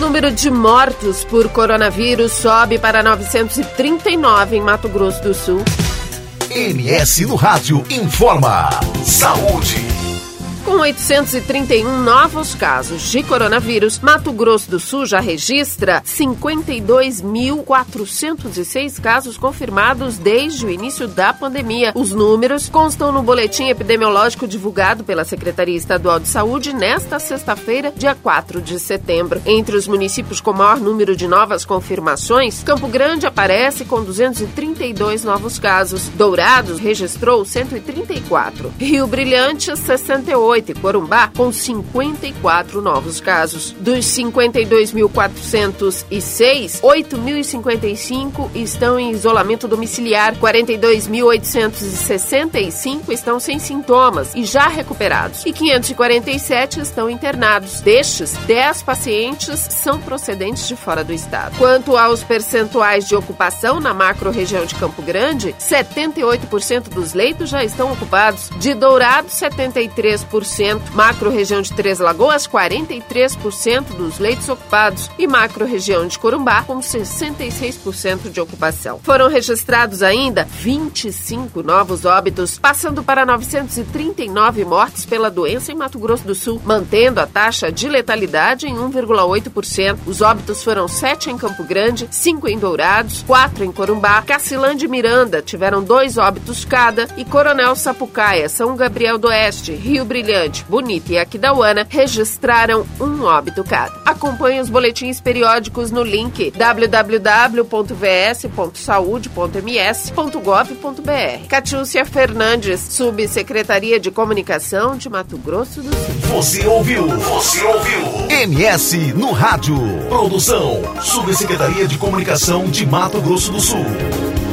número de mortos por coronavírus sobe para 939 em Mato Grosso do Sul. MS no Rádio informa. Saúde. Com 831 novos casos de coronavírus, Mato Grosso do Sul já registra 52.406 casos confirmados desde o início da pandemia. Os números constam no boletim epidemiológico divulgado pela Secretaria Estadual de Saúde nesta sexta-feira, dia 4 de setembro. Entre os municípios com maior número de novas confirmações, Campo Grande aparece com 232 novos casos. Dourados registrou 134. Rio Brilhante, 68. E Corumbá, com 54 novos casos. Dos 52.406, 8.055 estão em isolamento domiciliar, 42.865 estão sem sintomas e já recuperados, e 547 estão internados. Destes, 10 pacientes são procedentes de fora do estado. Quanto aos percentuais de ocupação na macro-região de Campo Grande, 78% dos leitos já estão ocupados. De Dourados, 73%. Macro-região de Três Lagoas, 43% dos leitos ocupados. E macro-região de Corumbá, com 66% de ocupação. Foram registrados ainda 25 novos óbitos, passando para 939 mortes pela doença em Mato Grosso do Sul, mantendo a taxa de letalidade em 1,8%. Os óbitos foram 7 em Campo Grande, 5 em Dourados, 4 em Corumbá. Cacilândia e Miranda tiveram 2 óbitos cada, e Coronel Sapucaia, São Gabriel do Oeste, Rio Brilhante, Bonito e Aquidauana registraram 1 óbito cada. Acompanhe os boletins periódicos no link www.vs.saude.ms.gov.br. Catiúcia Fernandes, Subsecretaria de Comunicação de Mato Grosso do Sul. Você ouviu? MS no Rádio. Produção, Subsecretaria de Comunicação de Mato Grosso do Sul.